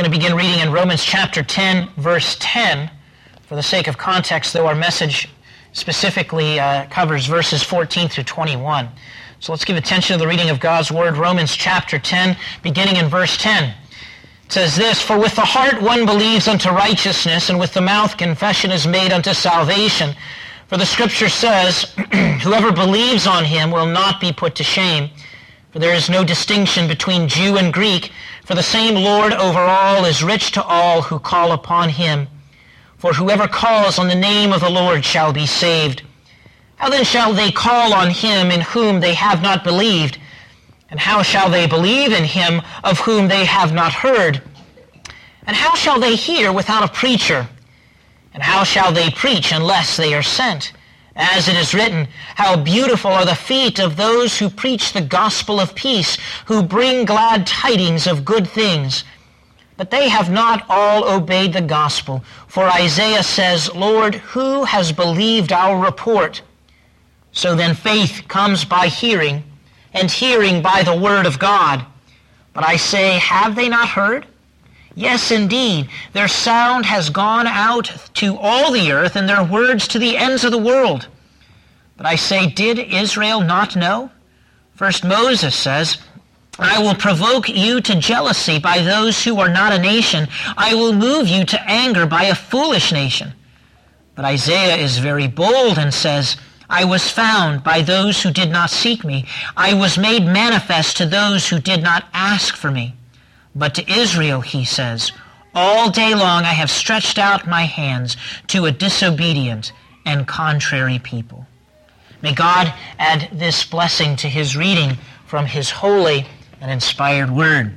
going to begin reading in Romans chapter 10, verse 10. For the sake of context, though, our message specifically covers verses 14 through 21. So let's give attention to the reading of God's Word. Romans chapter 10, beginning in verse 10. It says this, "For with the heart one believes unto righteousness, and with the mouth confession is made unto salvation. For the Scripture says, Whoever believes on him will not be put to shame. For there is no distinction between Jew and Greek, for the same Lord over all is rich to all who call upon him. For whoever calls on the name of the Lord shall be saved. How then shall they call on him in whom they have not believed? And how shall they believe in him of whom they have not heard? And how shall they hear without a preacher? And how shall they preach unless they are sent? As it is written, How beautiful are the feet of those who preach the gospel of peace, who bring glad tidings of good things. But they have not all obeyed the gospel. For Isaiah says, Lord, who has believed our report? So then faith comes by hearing, and hearing by the word of God. But I say, have they not heard? Yes, indeed, their sound has gone out to all the earth, and their words to the ends of the world. But I say, did Israel not know? First Moses says, I will provoke you to jealousy by those who are not a nation. I will move you to anger by a foolish nation. But Isaiah is very bold and says, I was found by those who did not seek me. I was made manifest to those who did not ask for me. But to Israel, he says, all day long I have stretched out my hands to a disobedient and contrary people. May God add this blessing to his reading from his holy and inspired word.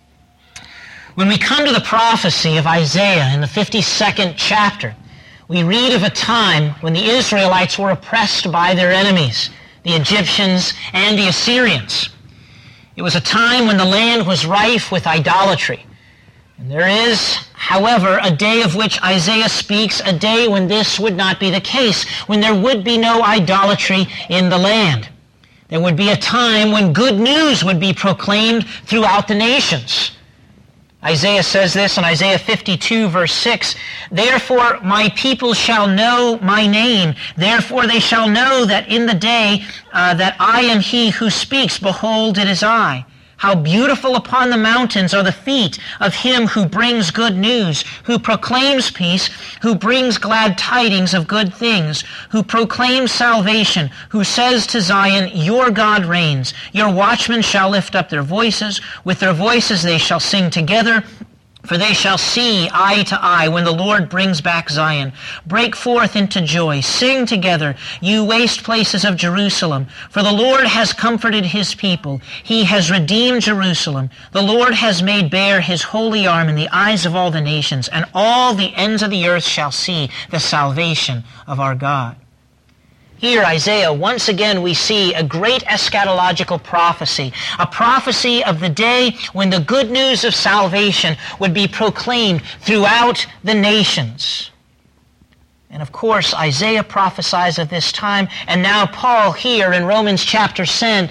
When we come to the prophecy of Isaiah in the 52nd chapter, we read of a time when the Israelites were oppressed by their enemies, the Egyptians and the Assyrians. It was a time when the land was rife with idolatry. And there is, however, a day of which Isaiah speaks, a day when this would not be the case, when there would be no idolatry in the land. There would be a time when good news would be proclaimed throughout the nations. Isaiah says this in Isaiah 52, verse 6, Therefore my people shall know my name. Therefore they shall know that in the day that I am he who speaks, behold, it is I. How beautiful upon the mountains are the feet of him who brings good news, who proclaims peace, who brings glad tidings of good things, who proclaims salvation, who says to Zion, Your God reigns. Your watchmen shall lift up their voices. With their voices they shall sing together. For they shall see eye to eye when the Lord brings back Zion. Break forth into joy. Sing together, you waste places of Jerusalem. For the Lord has comforted his people. He has redeemed Jerusalem. The Lord has made bare his holy arm in the eyes of all the nations, and all the ends of the earth shall see the salvation of our God. Here, Isaiah, once again we see a great eschatological prophecy, a prophecy of the day when the good news of salvation would be proclaimed throughout the nations. And of course, Isaiah prophesies of this time, and now Paul here in Romans chapter 10,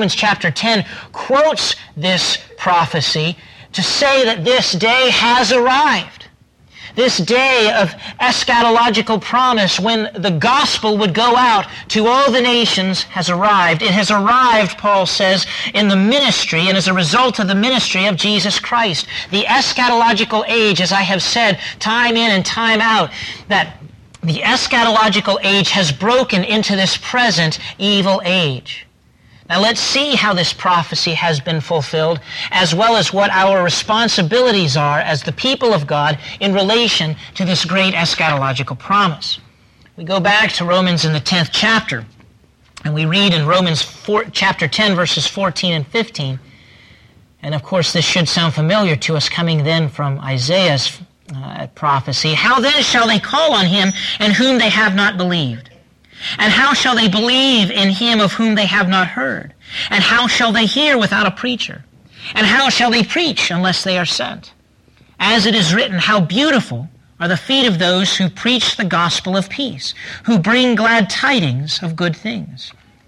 quotes this prophecy to say that this day has arrived. This day of eschatological promise when the gospel would go out to all the nations has arrived. It has arrived, Paul says, in the ministry and as a result of the ministry of Jesus Christ. The eschatological age, as I have said time in and time out, that the eschatological age has broken into this present evil age. Now let's see how this prophecy has been fulfilled, as well as what our responsibilities are as the people of God in relation to this great eschatological promise. We go back to Romans in the 10th chapter, and we read in Romans chapter 10, verses 14 and 15. And of course, this should sound familiar to us coming then from Isaiah's prophecy. How then shall they call on him in whom they have not believed? And how shall they believe in him of whom they have not heard? And how shall they hear without a preacher? And how shall they preach unless they are sent? As it is written, how beautiful are the feet of those who preach the gospel of peace, who bring glad tidings of good things.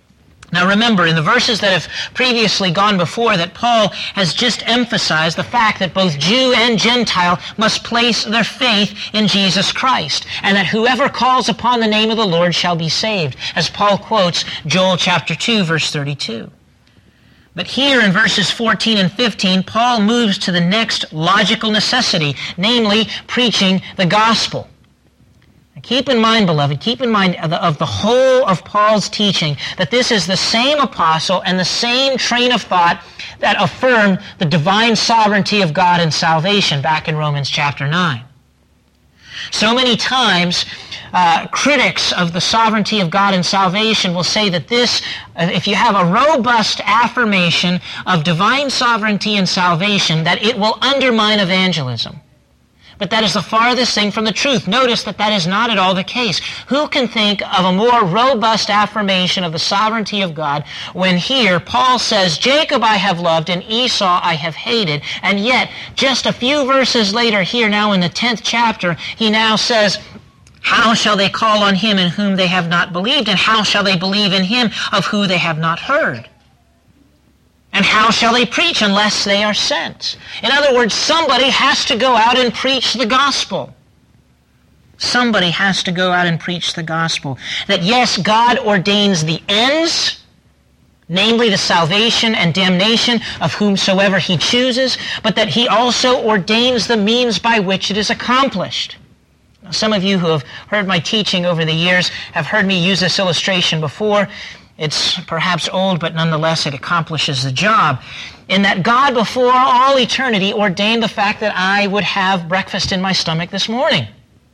Now remember, in the verses that have previously gone before, that Paul has just emphasized the fact that both Jew and Gentile must place their faith in Jesus Christ, and that whoever calls upon the name of the Lord shall be saved, as Paul quotes Joel chapter 2, verse 32. But here in verses 14 and 15, Paul moves to the next logical necessity, namely preaching the gospel. Keep in mind, beloved, keep in mind of the whole of Paul's teaching that this is the same apostle and the same train of thought that affirmed the divine sovereignty of God in salvation back in Romans chapter 9. So many times, critics of the sovereignty of God in salvation will say that this, if you have a robust affirmation of divine sovereignty in salvation, that it will undermine evangelism. But that is the farthest thing from the truth. Notice that that is not at all the case. Who can think of a more robust affirmation of the sovereignty of God when here Paul says, Jacob I have loved and Esau I have hated, and yet just a few verses later here now in the 10th chapter, he now says, how shall they call on him in whom they have not believed, and how shall they believe in him of whom they have not heard? And how shall they preach unless they are sent? In other words, somebody has to go out and preach the gospel. Somebody has to go out and preach the gospel. That yes, God ordains the ends, namely the salvation and damnation of whomsoever he chooses, but that he also ordains the means by which it is accomplished. Now, some of you who have heard my teaching over the years have heard me use this illustration before. It's perhaps old, but nonetheless it accomplishes the job. In that God before all eternity ordained the fact that I would have breakfast in my stomach this morning.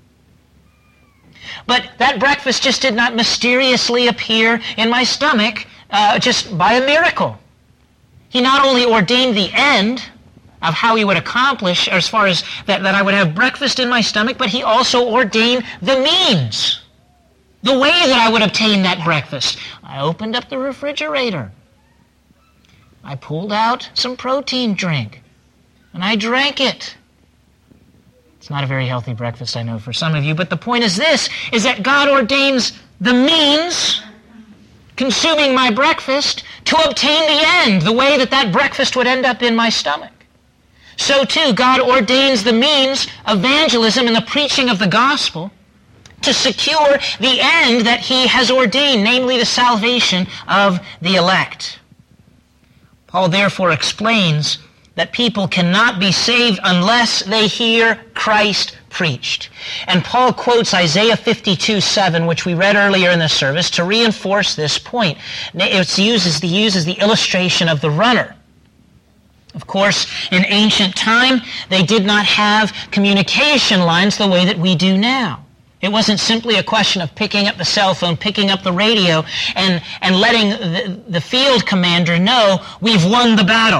But that breakfast just did not mysteriously appear in my stomach just by a miracle. He not only ordained the end of how he would accomplish, as far as that I would have breakfast in my stomach, but he also ordained the means. The way that I would obtain that breakfast. I opened up the refrigerator. I pulled out some protein drink, and I drank it. It's not a very healthy breakfast, I know, for some of you, but the point is this, is that God ordains the means, consuming my breakfast, to obtain the end, the way that that breakfast would end up in my stomach. So too, God ordains the means, evangelism and the preaching of the gospel, to secure the end that he has ordained, namely the salvation of the elect. Paul therefore explains that people cannot be saved unless they hear Christ preached. And Paul quotes Isaiah 52:7, which we read earlier in the service, to reinforce this point. He uses the illustration of the runner. Of course, in ancient time, they did not have communication lines the way that we do now. It wasn't simply a question of picking up the cell phone, picking up the radio, and letting the field commander know we've won the battle.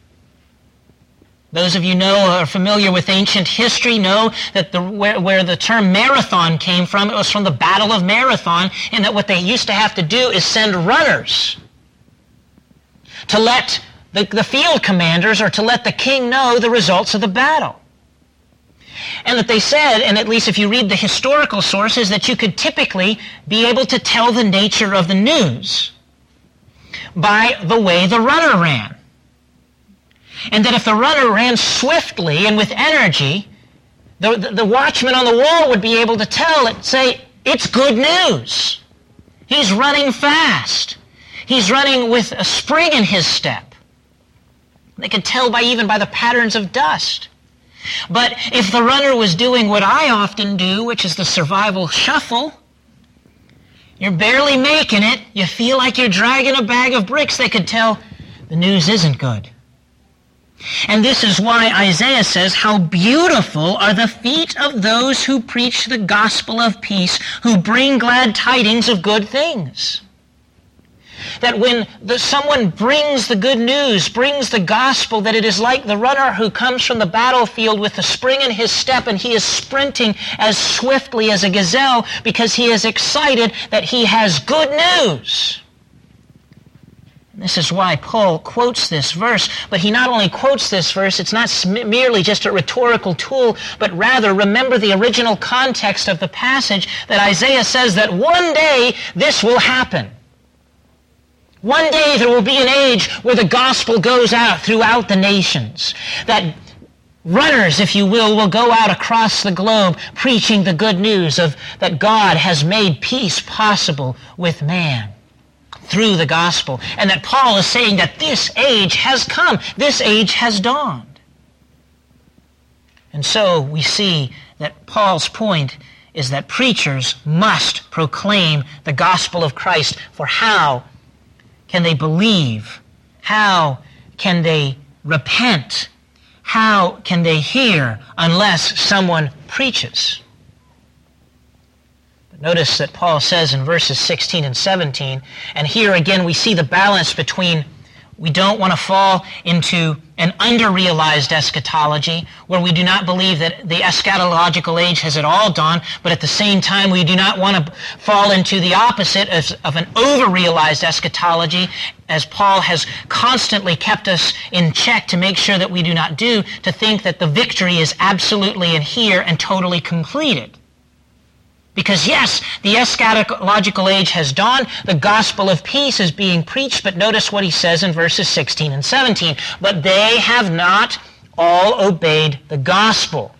Those of you are familiar with ancient history know that where the term marathon came from, it was from the Battle of Marathon, and that what they used to have to do is send runners to let the field commanders or to let the king know the results of the battle. And that they said, and at least if you read the historical sources, that you could typically be able to tell the nature of the news by the way the runner ran. And that if the runner ran swiftly and with energy, the watchman on the wall would be able to tell it, say, it's good news. He's running fast. He's running with a spring in his step. They could tell even by the patterns of dust. But if the runner was doing what I often do, which is the survival shuffle, you're barely making it, you feel like you're dragging a bag of bricks, they could tell the news isn't good. And this is why Isaiah says, how beautiful are the feet of those who preach the gospel of peace, who bring glad tidings of good things. That when someone brings the good news, brings the gospel, that it is like the runner who comes from the battlefield with the spring in his step and he is sprinting as swiftly as a gazelle because he is excited that he has good news. This is why Paul quotes this verse, but he not only quotes this verse, it's not merely just a rhetorical tool, but rather remember the original context of the passage that Isaiah says that one day this will happen. One day there will be an age where the gospel goes out throughout the nations, that runners, if you will go out across the globe preaching the good news of that God has made peace possible with man through the gospel. And that Paul is saying that this age has come, this age has dawned. And so we see that Paul's point is that preachers must proclaim the gospel of Christ, for how can they believe? How can they repent? How can they hear unless someone preaches? But notice that Paul says in verses 16 and 17, and here again we see the balance between we don't want to fall into an under-realized eschatology where we do not believe that the eschatological age has at all dawned, but at the same time we do not want to fall into the opposite of an over-realized eschatology, as Paul has constantly kept us in check to make sure that we do not do, to think that the victory is absolutely in here and totally completed. Because yes, the eschatological age has dawned, the gospel of peace is being preached, but notice what he says in verses 16 and 17. But they have not all obeyed the gospel.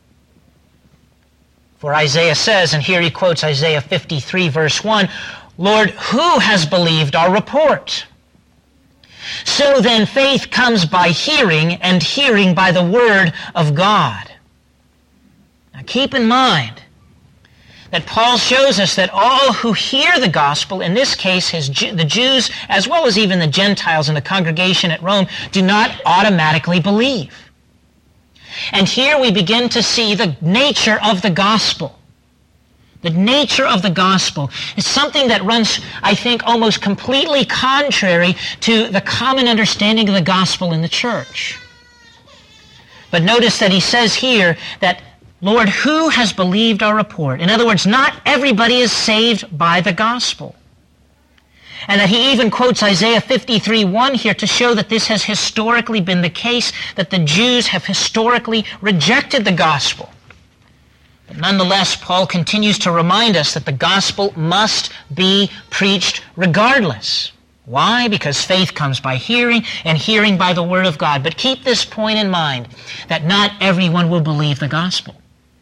For Isaiah says, and here he quotes Isaiah 53 verse 1, Lord, who has believed our report? So then faith comes by hearing, and hearing by the word of God. Now keep in mind that Paul shows us that all who hear the gospel, in this case the Jews as well as even the Gentiles in the congregation at Rome, do not automatically believe. And here we begin to see the nature of the gospel. The nature of the gospel is something that runs, I think, almost completely contrary to the common understanding of the gospel in the church. But notice that he says here that, Lord, who has believed our report? In other words, not everybody is saved by the gospel. And that he even quotes Isaiah 53:1 here to show that this has historically been the case, that the Jews have historically rejected the gospel. But nonetheless, Paul continues to remind us that the gospel must be preached regardless. Why? Because faith comes by hearing, and hearing by the word of God. But keep this point in mind, that not everyone will believe the gospel.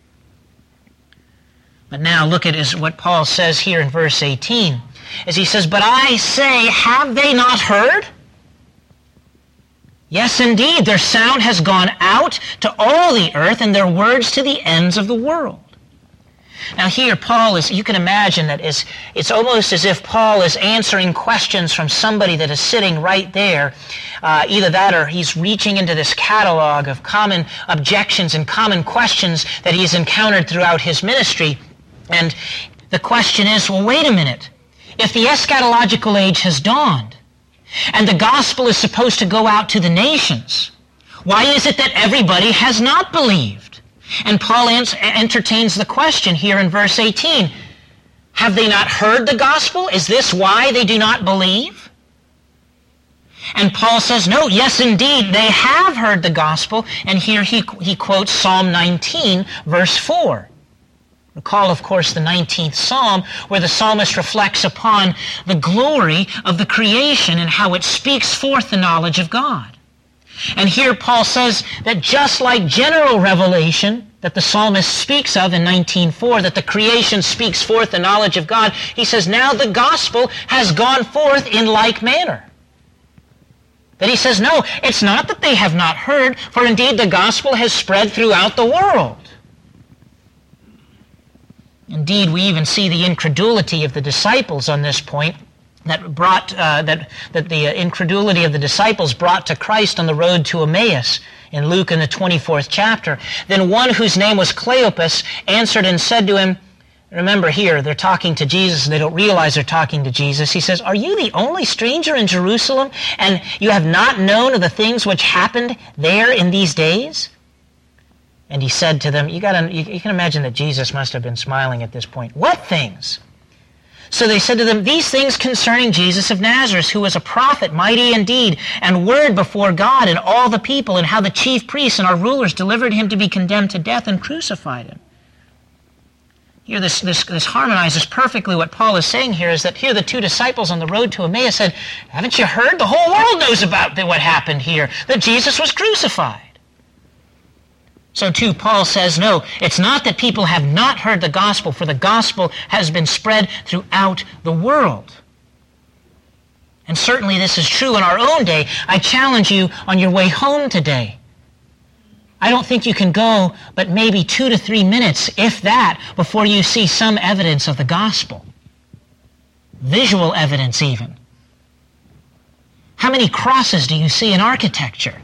But now look at what Paul says here in verse 18. As he says, but I say, have they not heard? Yes, indeed, their sound has gone out to all the earth, and their words to the ends of the world. Now here Paul is, you can imagine that it's almost as if Paul is answering questions from somebody that is sitting right there. Either that or he's reaching into this catalog of common objections and common questions that he's encountered throughout his ministry. And the question is, well, wait a minute. If the eschatological age has dawned, and the gospel is supposed to go out to the nations, why is it that everybody has not believed? And Paul entertains the question here in verse 18. Have they not heard the gospel? Is this why they do not believe? And Paul says, no, yes, indeed, they have heard the gospel. And here he quotes Psalm 19, verse 4. Recall, of course, the 19th Psalm, where the psalmist reflects upon the glory of the creation and how it speaks forth the knowledge of God. And here Paul says that just like general revelation that the psalmist speaks of in 19:4, that the creation speaks forth the knowledge of God, he says now the gospel has gone forth in like manner. That he says, no, it's not that they have not heard, for indeed the gospel has spread throughout the world. Indeed, we even see the incredulity of the disciples on this point, that the incredulity of the disciples brought to Christ on the road to Emmaus in Luke in the 24th chapter. Then one whose name was Cleopas answered and said to him, remember here, they're talking to Jesus and they don't realize they're talking to Jesus. He says, are you the only stranger in Jerusalem, and you have not known of the things which happened there in these days? And he said to them, you can imagine that Jesus must have been smiling at this point. What things? So they said to them, these things concerning Jesus of Nazareth, who was a prophet, mighty in deed, and word before God and all the people, and how the chief priests and our rulers delivered him to be condemned to death and crucified him. Here, this harmonizes perfectly what Paul is saying here, is that here the two disciples on the road to Emmaus said, haven't you heard? The whole world knows about what happened here, that Jesus was crucified. So too, Paul says, no, it's not that people have not heard the gospel, for the gospel has been spread throughout the world. And certainly this is true in our own day. I challenge you on your way home today. I don't think you can go but maybe 2 to 3 minutes, if that, before you see some evidence of the gospel. Visual evidence even. How many crosses do you see in architecture?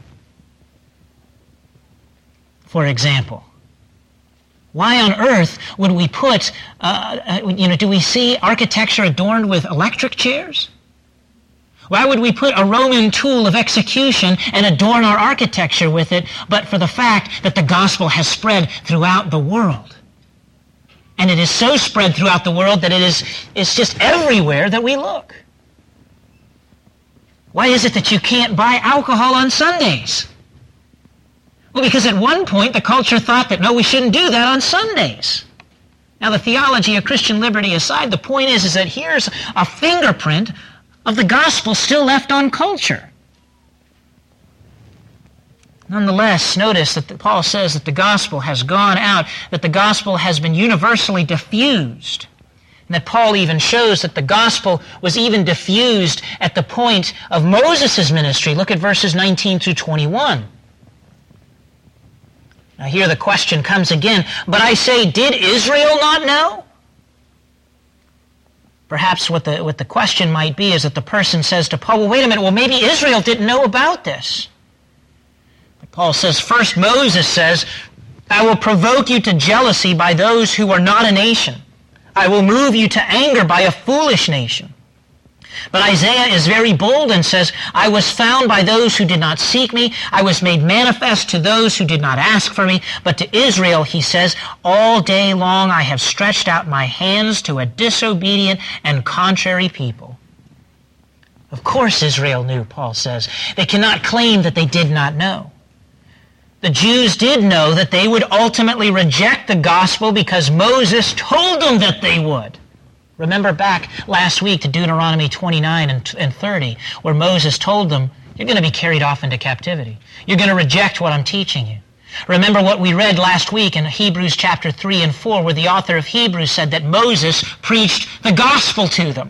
For example, why on earth would we put, do we see architecture adorned with electric chairs? Why would we put a Roman tool of execution and adorn our architecture with it, but for the fact that the gospel has spread throughout the world? And it is so spread throughout the world that it's just everywhere that we look. Why is it that you can't buy alcohol on Sundays? Well, because at one point the culture thought that, no, we shouldn't do that on Sundays. Now, the theology of Christian liberty aside, the point is that here's a fingerprint of the gospel still left on culture. Nonetheless, notice that Paul says that the gospel has gone out, that the gospel has been universally diffused, and that Paul even shows that the gospel was even diffused at the point of Moses' ministry. Look at verses 19 through 21. Now here the question comes again, but I say, did Israel not know? Perhaps what the question might be is that the person says to Paul, well, wait a minute, well, maybe Israel didn't know about this. But Paul says, first Moses says, I will provoke you to jealousy by those who are not a nation. I will move you to anger by a foolish nation. But Isaiah is very bold and says, I was found by those who did not seek me. I was made manifest to those who did not ask for me. But to Israel, he says, all day long I have stretched out my hands to a disobedient and contrary people. Of course Israel knew, Paul says. They cannot claim that they did not know. The Jews did know that they would ultimately reject the gospel because Moses told them that they would. Remember back last week to Deuteronomy 29 and 30, where Moses told them, you're going to be carried off into captivity. You're going to reject what I'm teaching you. Remember what we read last week in Hebrews chapter 3 and 4, where the author of Hebrews said that Moses preached the gospel to them.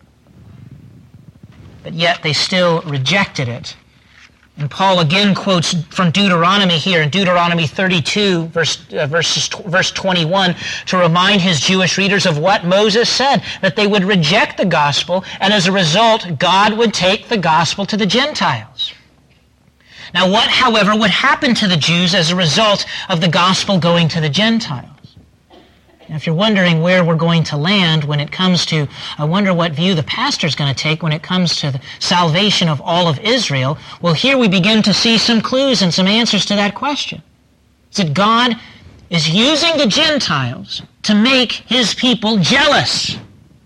But yet they still rejected it. And Paul again quotes from Deuteronomy here in Deuteronomy 32, verse 21, to remind his Jewish readers of what Moses said, that they would reject the gospel, and as a result, God would take the gospel to the Gentiles. Now what, however, would happen to the Jews as a result of the gospel going to the Gentiles? Now, if you're wondering where we're going to land when it comes to, I wonder what view the pastor's going to take when it comes to the salvation of all of Israel, well, here we begin to see some clues and some answers to that question. It's that God is using the Gentiles to make his people jealous.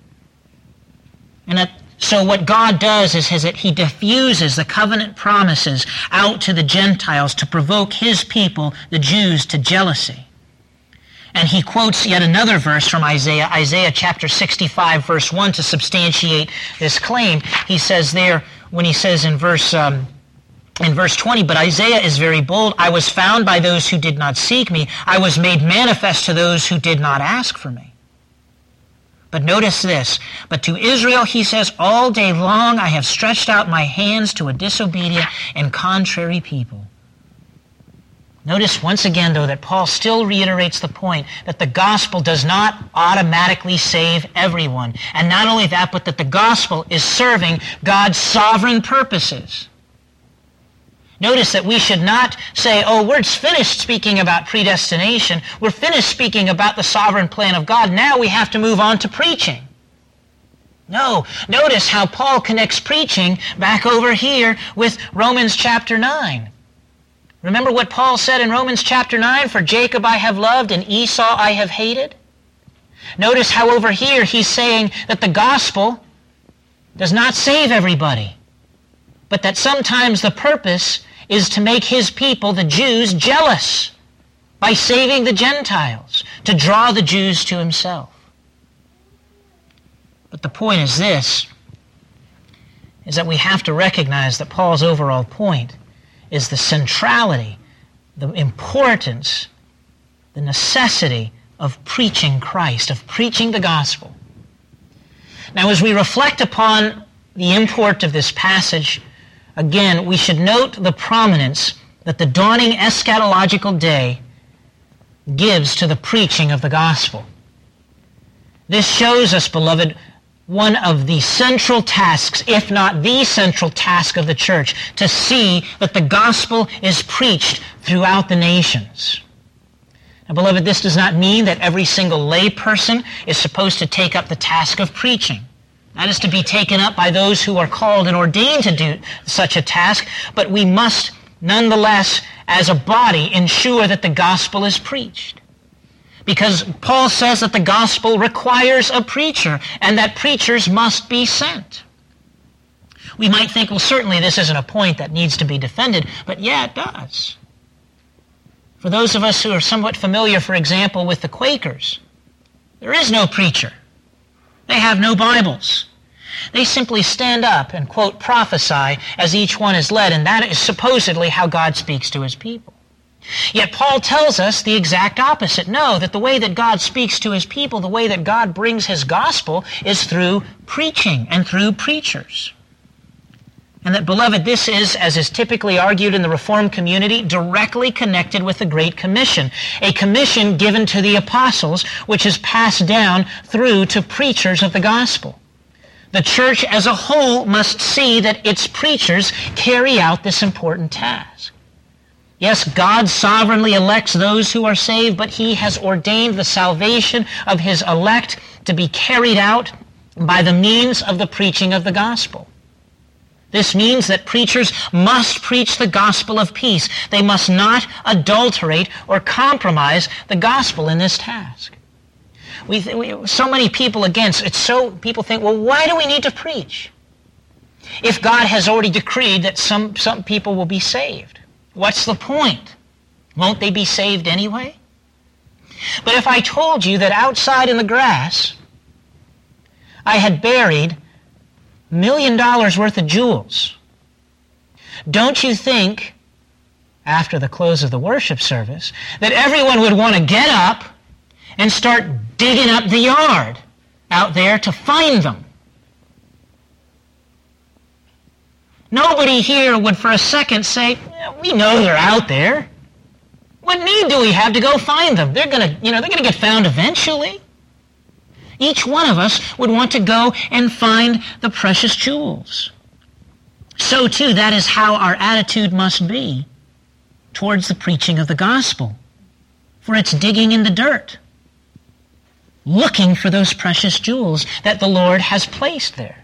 And so what God does is that he diffuses the covenant promises out to the Gentiles to provoke his people, the Jews, to jealousy. And he quotes yet another verse from Isaiah, Isaiah chapter 65, verse 1, to substantiate this claim. He says there, when he says in verse 20, but Isaiah is very bold, I was found by those who did not seek me. I was made manifest to those who did not ask for me. But notice this, but to Israel he says, all day long I have stretched out my hands to a disobedient and contrary people. Notice once again, though, that Paul still reiterates the point that the gospel does not automatically save everyone. And not only that, but that the gospel is serving God's sovereign purposes. Notice that we should not say, oh, we're finished speaking about predestination. We're finished speaking about the sovereign plan of God. Now we have to move on to preaching. No. Notice how Paul connects preaching back over here with Romans chapter 9. Remember what Paul said in Romans chapter 9, for Jacob I have loved and Esau I have hated? Notice how over here he's saying that the gospel does not save everybody, but that sometimes the purpose is to make his people, the Jews, jealous. by saving the Gentiles, to draw the Jews to himself. But the point is this, is that we have to recognize that Paul's overall point is the centrality, the importance, the necessity of preaching Christ, of preaching the gospel. Now, as we reflect upon the import of this passage, again, we should note the prominence that the dawning eschatological day gives to the preaching of the gospel. This shows us, beloved, one of the central tasks, if not the central task of the church, to see that the gospel is preached throughout the nations. Now, beloved, this does not mean that every single lay person is supposed to take up the task of preaching. That is to be taken up by those who are called and ordained to do such a task, but we must nonetheless, as a body, ensure that the gospel is preached. Because Paul says that the gospel requires a preacher, and that preachers must be sent. We might think, well, certainly this isn't a point that needs to be defended, but yeah, it does. For those of us who are somewhat familiar, for example, with the Quakers, there is no preacher. They have no Bibles. They simply stand up and, quote, prophesy as each one is led, and that is supposedly how God speaks to his people. Yet Paul tells us the exact opposite. No, that the way that God speaks to his people, the way that God brings his gospel, is through preaching and through preachers. And that, beloved, this is, as is typically argued in the Reformed community, directly connected with the Great Commission, a commission given to the apostles, which is passed down through to preachers of the gospel. The church as a whole must see that its preachers carry out this important task. Yes, God sovereignly elects those who are saved, but he has ordained the salvation of his elect to be carried out by the means of the preaching of the gospel. This means that preachers must preach the gospel of peace. They must not adulterate or compromise the gospel in this task. So many people people think, well, why do we need to preach? If God has already decreed that some people will be saved, what's the point? Won't they be saved anyway? But if I told you that outside in the grass, I had buried $1 million worth of jewels, don't you think, after the close of the worship service, that everyone would want to get up and start digging up the yard out there to find them? Nobody here would for a second say, we know they're out there. What need do we have to go find them? They're going to get found eventually. Each one of us would want to go and find the precious jewels. So too, that is how our attitude must be towards the preaching of the gospel. For it's digging in the dirt, looking for those precious jewels that the Lord has placed there.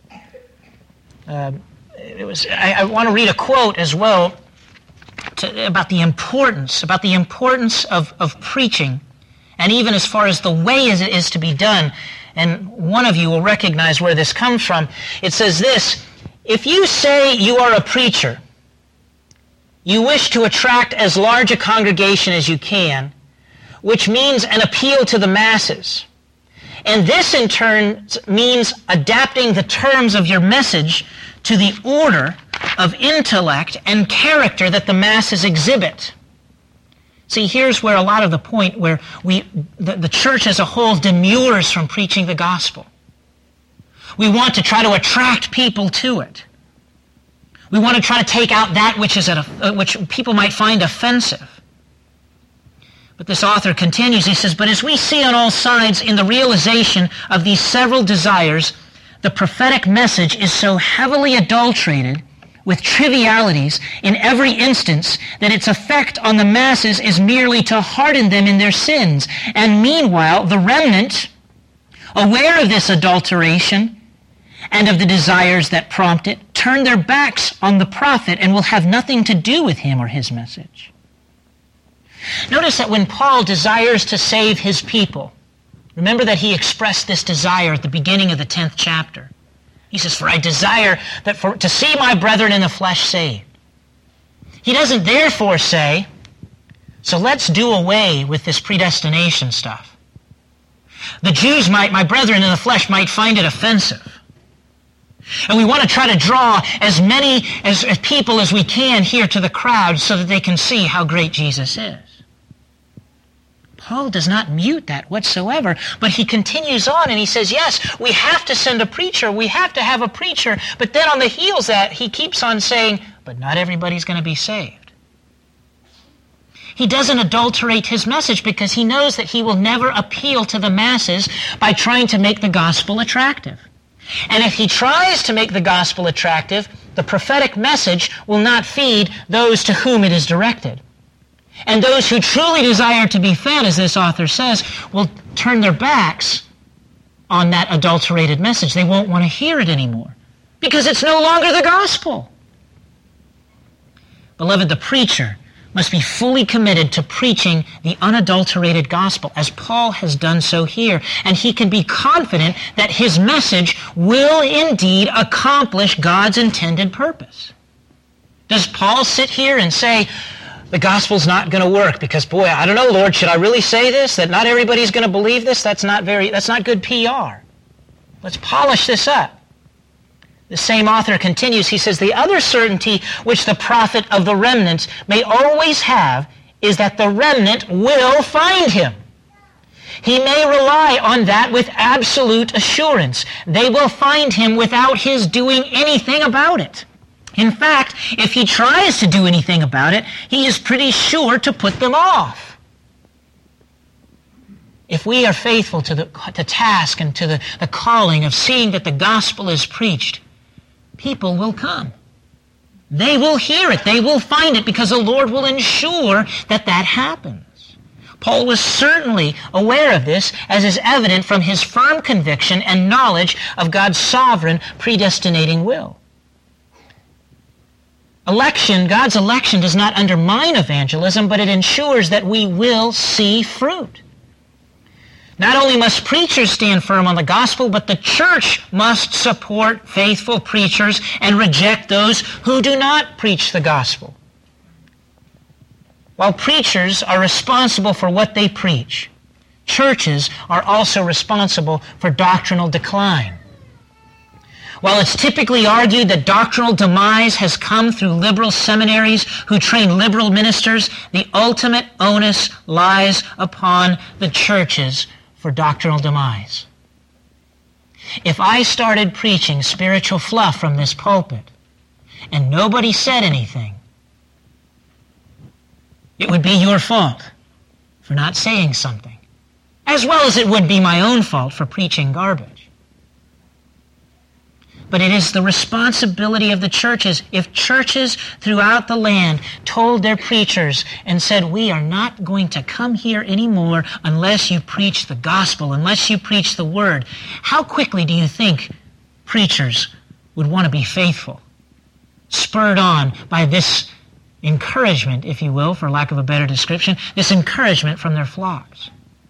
I want to read a quote as well about the importance of preaching, and even as far as the way as it is to be done. And one of you will recognize where this comes from. It says this: if you say you are a preacher, you wish to attract as large a congregation as you can, which means an appeal to the masses. And this in turn means adapting the terms of your message to the order of intellect and character that the masses exhibit. See, here's where a lot of the point where the church as a whole demurs from preaching the gospel. We want to try to attract people to it. We want to try to take out that which people might find offensive. But this author continues, he says, but as we see on all sides in the realization of these several desires, the prophetic message is so heavily adulterated with trivialities in every instance that its effect on the masses is merely to harden them in their sins. And meanwhile, the remnant, aware of this adulteration and of the desires that prompt it, turn their backs on the prophet and will have nothing to do with him or his message. Notice that when Paul desires to save his people, remember that he expressed this desire at the beginning of the 10th chapter. He says, for I desire to see my brethren in the flesh saved. He doesn't therefore say, So let's do away with this predestination stuff. The Jews my brethren in the flesh might find it offensive. And we want to try to draw as many as people as we can here to the crowd so that they can see how great Jesus is. Paul does not mute that whatsoever, but he continues on and he says, yes, we have to send a preacher, we have to have a preacher, but then on the heels of that, he keeps on saying, but not everybody's going to be saved. He doesn't adulterate his message because he knows that he will never appeal to the masses by trying to make the gospel attractive. And if he tries to make the gospel attractive, the prophetic message will not feed those to whom it is directed. And those who truly desire to be fed, as this author says, will turn their backs on that adulterated message. They won't want to hear it anymore because it's no longer the gospel. Beloved, the preacher must be fully committed to preaching the unadulterated gospel, as Paul has done so here. And he can be confident that his message will indeed accomplish God's intended purpose. Does Paul sit here and say, the gospel's not going to work because, boy, I don't know, Lord, should I really say this? That not everybody's going to believe this? That's not good PR. Let's polish this up. The same author continues, he says, the other certainty which the prophet of the remnant may always have is that the remnant will find him. He may rely on that with absolute assurance. They will find him without his doing anything about it. In fact, if he tries to do anything about it, he is pretty sure to put them off. If we are faithful to the task and to the calling of seeing that the gospel is preached, people will come. They will hear it. They will find it because the Lord will ensure that that happens. Paul was certainly aware of this, as is evident from his firm conviction and knowledge of God's sovereign predestinating will. God's election does not undermine evangelism, but it ensures that we will see fruit. Not only must preachers stand firm on the gospel, but the church must support faithful preachers and reject those who do not preach the gospel. While preachers are responsible for what they preach, churches are also responsible for doctrinal decline. While it's typically argued that doctrinal demise has come through liberal seminaries who train liberal ministers, the ultimate onus lies upon the churches for doctrinal demise. If I started preaching spiritual fluff from this pulpit and nobody said anything, it would be your fault for not saying something, as well as it would be my own fault for preaching garbage. But it is the responsibility of the churches. If churches throughout the land told their preachers and said, we are not going to come here anymore unless you preach the gospel, unless you preach the word, how quickly do you think preachers would want to be faithful? Spurred on by this encouragement, if you will, for lack of a better description, this encouragement from their flocks.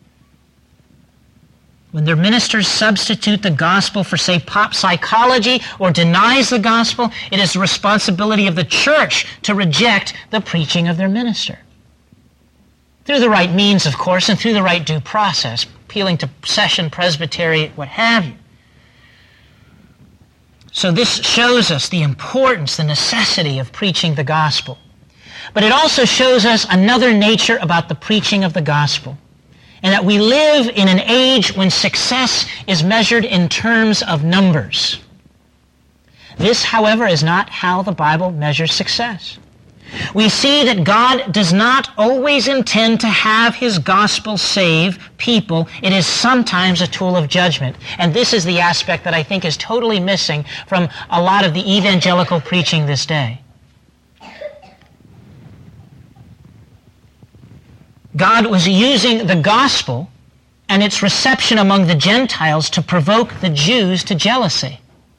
When their ministers substitute the gospel for, say, pop psychology or denies the gospel, it is the responsibility of the church to reject the preaching of their minister. Through the right means, of course, and through the right due process, appealing to session, presbytery, what have you. So this shows us the importance, the necessity of preaching the gospel. But it also shows us another nature about the preaching of the gospel, and that we live in an age when success is measured in terms of numbers. This, however, is not how the Bible measures success. We see that God does not always intend to have his gospel save people. It is sometimes a tool of judgment. And this is the aspect that I think is totally missing from a lot of the evangelical preaching this day. God was using the gospel and its reception among the Gentiles to provoke the Jews to jealousy.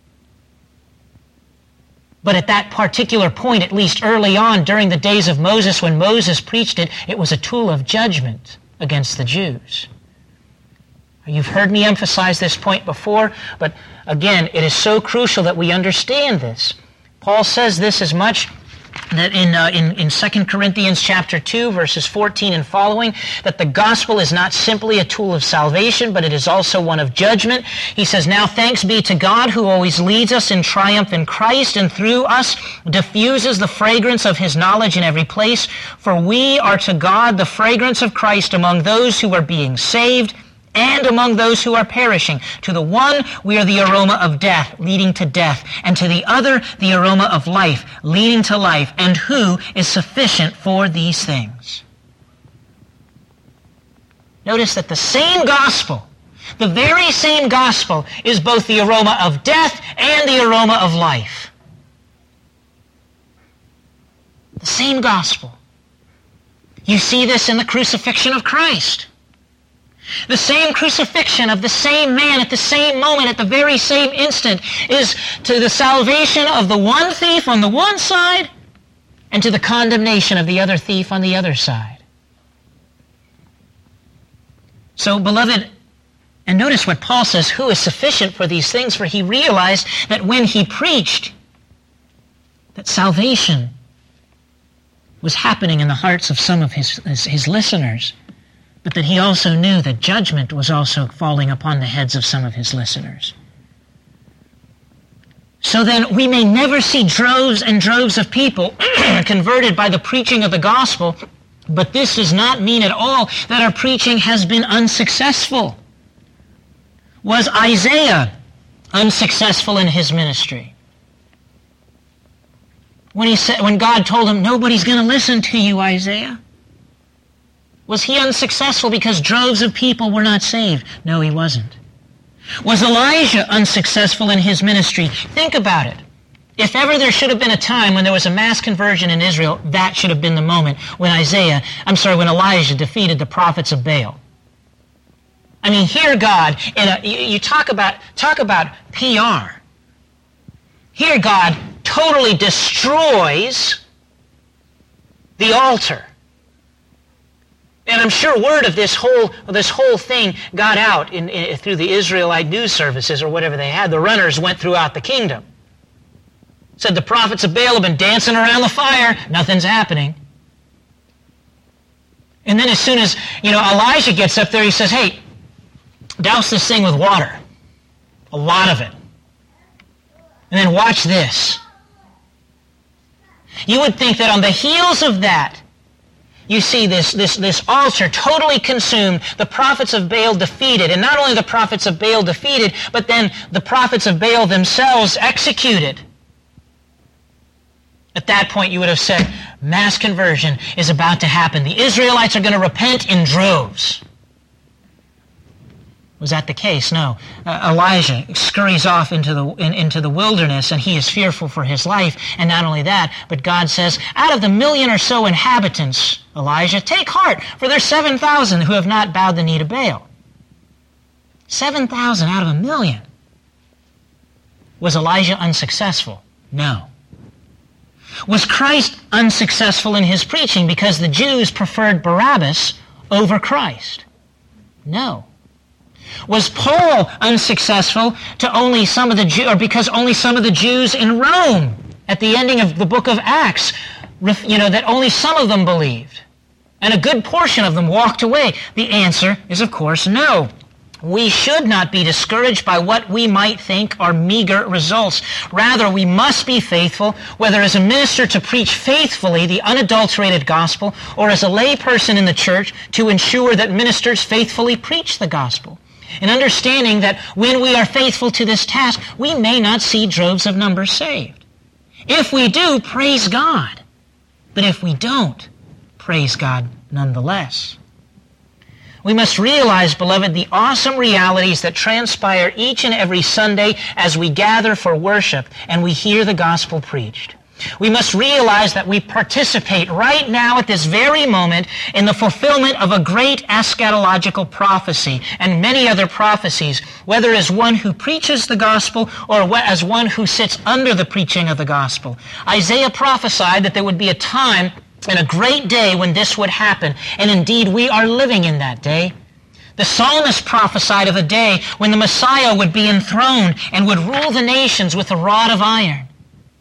But at that particular point, at least early on during the days of Moses, when Moses preached it, it was a tool of judgment against the Jews. You've heard me emphasize this point before, but again, it is so crucial that we understand this. Paul says this as much that in 2 Corinthians chapter 2, verses 14 and following, that the gospel is not simply a tool of salvation, but it is also one of judgment. He says, "Now thanks be to God who always leads us in triumph in Christ, and through us diffuses the fragrance of his knowledge in every place. For we are to God the fragrance of Christ among those who are being saved and among those who are perishing. To the one we are the aroma of death, leading to death, and to the other the aroma of life, leading to life. And who is sufficient for these things?" Notice that the same gospel, the very same gospel, is both the aroma of death and the aroma of life. The same gospel. You see this in the crucifixion of Christ. The same crucifixion of the same man at the same moment, at the very same instant, is to the salvation of the one thief on the one side and to the condemnation of the other thief on the other side. So, beloved, and notice what Paul says, who is sufficient for these things? For he realized that when he preached, that salvation was happening in the hearts of some of his listeners, but that he also knew that judgment was also falling upon the heads of some of his listeners. So then we may never see droves and droves of people converted by the preaching of the gospel, but this does not mean at all that our preaching has been unsuccessful. Was Isaiah unsuccessful in his ministry? When God told him, "Nobody's going to listen to you, Isaiah." Was he unsuccessful because droves of people were not saved? No, he wasn't. Was Elijah unsuccessful in his ministry? Think about it. If ever there should have been a time when there was a mass conversion in Israel, that should have been the moment when when Elijah defeated the prophets of Baal. I mean, here God, you talk about PR. Here God totally destroys the altar. And I'm sure word of this whole thing got out through the Israelite news services or whatever they had. The runners went throughout the kingdom. Said the prophets of Baal have been dancing around the fire. Nothing's happening. And then as soon as, Elijah gets up there, he says, "Hey, douse this thing with water. A lot of it. And then watch this." You would think that on the heels of that, you see this altar totally consumed, the prophets of Baal defeated, and not only the prophets of Baal defeated, but then the prophets of Baal themselves executed. At that point, you would have said, mass conversion is about to happen. The Israelites are going to repent in droves. Was that the case? No. Elijah scurries off into the wilderness, and he is fearful for his life. And not only that, but God says, "Out of the 1,000,000 or so inhabitants, Elijah, take heart, for there's 7,000 who have not bowed the knee to Baal." 7,000 out of 1,000,000. Was Elijah unsuccessful? No. Was Christ unsuccessful in his preaching because the Jews preferred Barabbas over Christ? No. Was Paul unsuccessful to only some of the because only some of the Jews in Rome at the ending of the book of Acts, that only some of them believed, and a good portion of them walked away? The answer is, of course, no. We should not be discouraged by what we might think are meager results. Rather, we must be faithful, whether as a minister to preach faithfully the unadulterated gospel, or as a lay person in the church to ensure that ministers faithfully preach the gospel. And understanding that when we are faithful to this task, we may not see droves of numbers saved. If we do, praise God. But if we don't, praise God nonetheless. We must realize, beloved, the awesome realities that transpire each and every Sunday as we gather for worship and we hear the gospel preached. We must realize that we participate right now at this very moment in the fulfillment of a great eschatological prophecy and many other prophecies, whether as one who preaches the gospel or as one who sits under the preaching of the gospel. Isaiah prophesied that there would be a time and a great day when this would happen, and indeed we are living in that day. The psalmist prophesied of a day when the Messiah would be enthroned and would rule the nations with a rod of iron.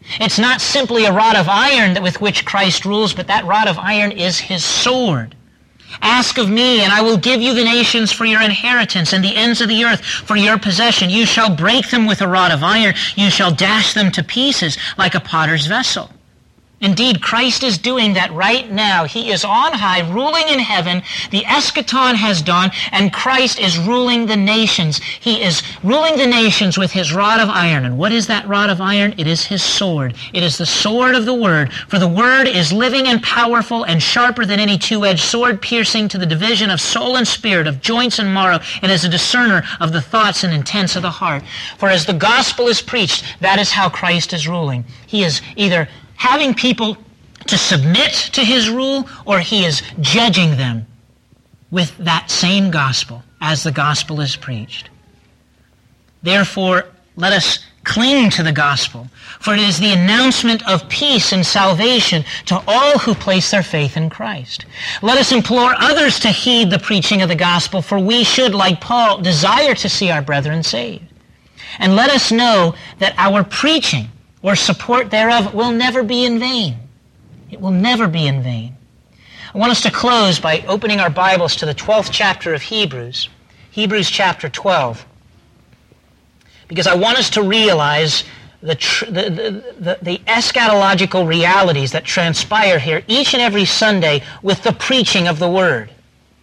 It's not simply a rod of iron with which Christ rules, but that rod of iron is his sword. Ask of me, and I will give you the nations for your inheritance, and the ends of the earth for your possession. You shall break them with a rod of iron. You shall dash them to pieces like a potter's vessel. Indeed, Christ is doing that right now. He is on high, ruling in heaven. The eschaton has dawned, and Christ is ruling the nations. He is ruling the nations with his rod of iron. And what is that rod of iron? It is his sword. It is the sword of the Word. For the Word is living and powerful and sharper than any two-edged sword, piercing to the division of soul and spirit, of joints and marrow, and is a discerner of the thoughts and intents of the heart. For as the gospel is preached, that is how Christ is ruling. He is either having people to submit to his rule, or he is judging them with that same gospel as the gospel is preached. Therefore, let us cling to the gospel, for it is the announcement of peace and salvation to all who place their faith in Christ. Let us implore others to heed the preaching of the gospel, for we should, like Paul, desire to see our brethren saved. And let us know that our preaching or support thereof will never be in vain. It will never be in vain. I want us to close by opening our Bibles to the 12th chapter of Hebrews, Hebrews chapter 12, because I want us to realize the eschatological realities that transpire here each and every Sunday with the preaching of the Word,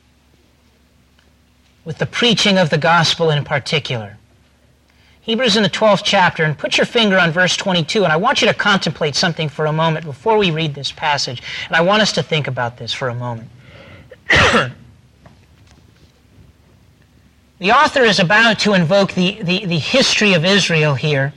with the preaching of the gospel in particular. Hebrews in the 12th chapter, and put your finger on verse 22, and I want you to contemplate something for a moment before we read this passage, and I want us to think about this for a moment. The author is about to invoke the history of Israel here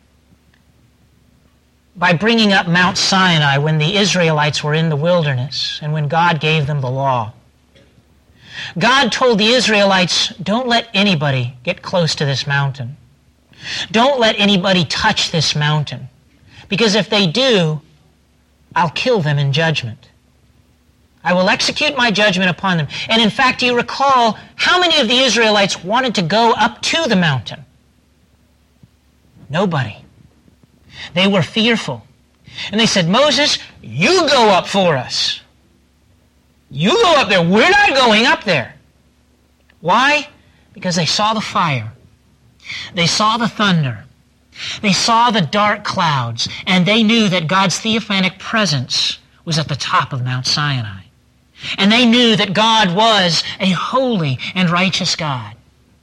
by bringing up Mount Sinai when the Israelites were in the wilderness and when God gave them the law. God told the Israelites, don't let anybody get close to this mountain. Don't let anybody touch this mountain, because if they do, I'll kill them in judgment. I will execute my judgment upon them. And in fact, do you recall how many of the Israelites wanted to go up to the mountain? Nobody. They were fearful. And they said, Moses, you go up for us. You go up there. We're not going up there. Why? Because they saw the fire. They saw the thunder. They saw the dark clouds, and they knew that God's theophanic presence was at the top of Mount Sinai. And they knew that God was a holy and righteous God.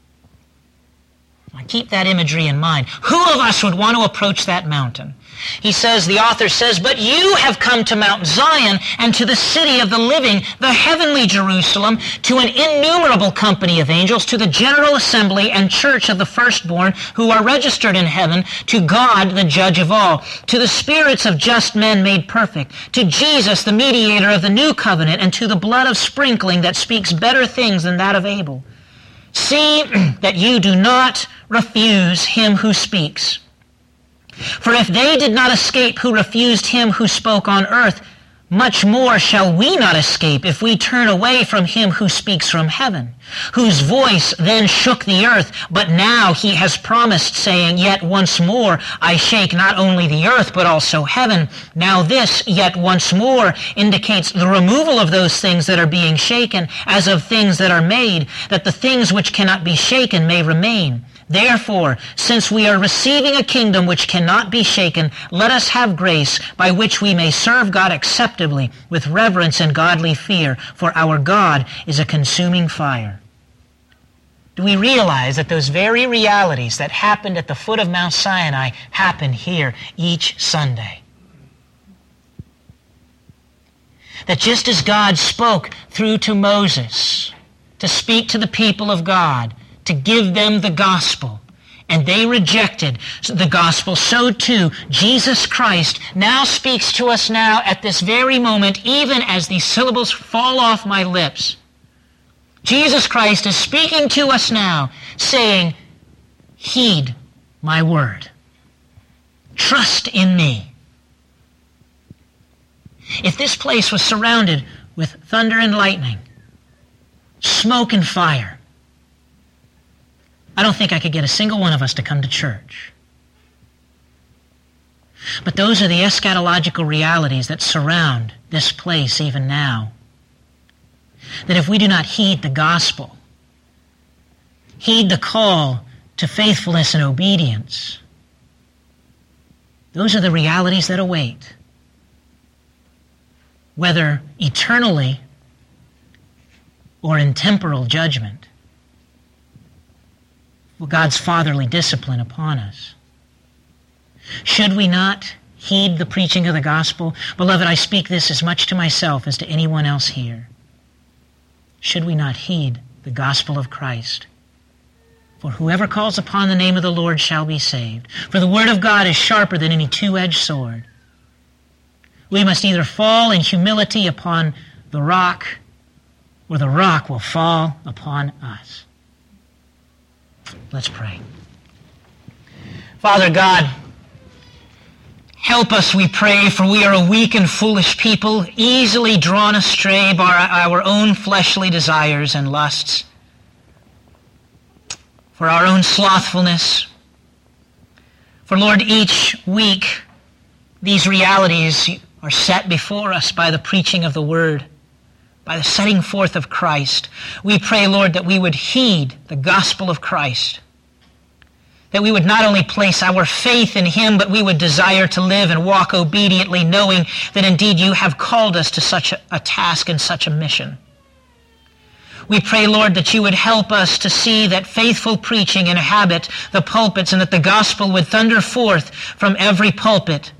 Now keep that imagery in mind. Who of us would want to approach that mountain? The author says, but you have come to Mount Zion and to the city of the living, the heavenly Jerusalem, to an innumerable company of angels, to the general assembly and church of the firstborn who are registered in heaven, to God, the judge of all, to the spirits of just men made perfect, to Jesus, the mediator of the new covenant, and to the blood of sprinkling that speaks better things than that of Abel. See that you do not refuse him who speaks. For if they did not escape who refused him who spoke on earth, much more shall we not escape if we turn away from him who speaks from heaven, whose voice then shook the earth, but now he has promised, saying, yet once more I shake not only the earth, but also heaven. Now this, yet once more, indicates the removal of those things that are being shaken, as of things that are made, that the things which cannot be shaken may remain. Therefore, since we are receiving a kingdom which cannot be shaken, let us have grace by which we may serve God acceptably with reverence and godly fear, for our God is a consuming fire. Do we realize that those very realities that happened at the foot of Mount Sinai happen here each Sunday? That just as God spoke through to Moses to speak to the people of God, to give them the gospel, and they rejected the gospel, so too Jesus Christ now speaks to us now at this very moment, even as these syllables fall off my lips. Jesus Christ is speaking to us now, saying, heed my word. Trust in me. If this place was surrounded with thunder and lightning, smoke and fire, I don't think I could get a single one of us to come to church. But those are the eschatological realities that surround this place even now. That if we do not heed the gospel, heed the call to faithfulness and obedience, those are the realities that await, whether eternally or in temporal judgment, God's fatherly discipline upon us. Should we not heed the preaching of the gospel? Beloved, I speak this as much to myself as to anyone else here. Should we not heed the gospel of Christ? For whoever calls upon the name of the Lord shall be saved. For the word of God is sharper than any two-edged sword. We must either fall in humility upon the rock, or the rock will fall upon us. Let's pray. Father God, help us, we pray, for we are a weak and foolish people, easily drawn astray by our own fleshly desires and lusts, for our own slothfulness. For, Lord, each week these realities are set before us by the preaching of the Word, by the setting forth of Christ. We pray, Lord, that we would heed the gospel of Christ, that we would not only place our faith in Him, but we would desire to live and walk obediently, knowing that indeed You have called us to such a task and such a mission. We pray, Lord, that You would help us to see that faithful preaching inhabit the pulpits, and that the gospel would thunder forth from every pulpit.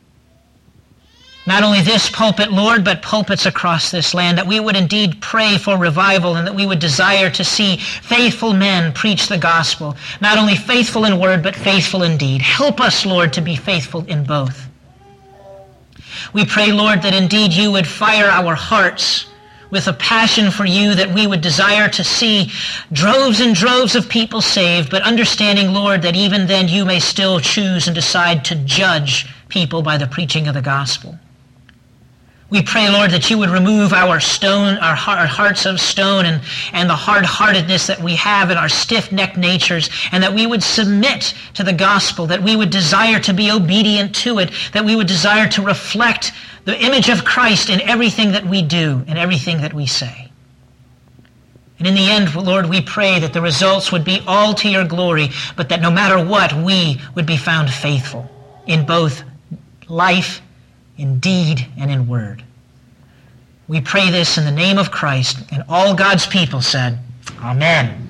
Not only this pulpit, Lord, but pulpits across this land, that we would indeed pray for revival, and that we would desire to see faithful men preach the gospel, not only faithful in word, but faithful in deed. Help us, Lord, to be faithful in both. We pray, Lord, that indeed You would fire our hearts with a passion for You, that we would desire to see droves and droves of people saved, but understanding, Lord, that even then You may still choose and decide to judge people by the preaching of the gospel. We pray, Lord, that You would remove our hearts of stone and the hard-heartedness that we have in our stiff-necked natures, and that we would submit to the gospel, that we would desire to be obedient to it, that we would desire to reflect the image of Christ in everything that we do and everything that we say. And in the end, Lord, we pray that the results would be all to Your glory, but that no matter what, we would be found faithful in both life, in deed, and in word. We pray this in the name of Christ, and all God's people said, Amen.